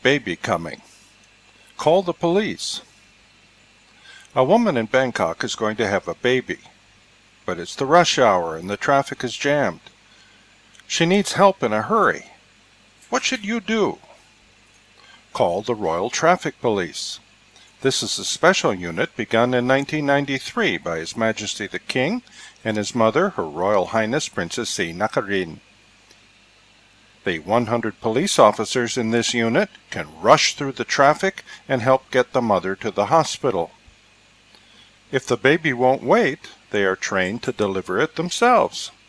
baby coming. Call the police. A woman in Bangkok is going to have a baby, but it's the rush hour and the traffic is jammed. She needs help in a hurry. What should you do? Call the Royal Traffic Police. This is a special unit begun in 1993 by His Majesty the King and his mother, Her Royal Highness Princess Srinagareen. The 100 police officers in this unit can rush through the traffic and help get the mother to the hospital. If the baby won't wait, they are trained to deliver it themselves.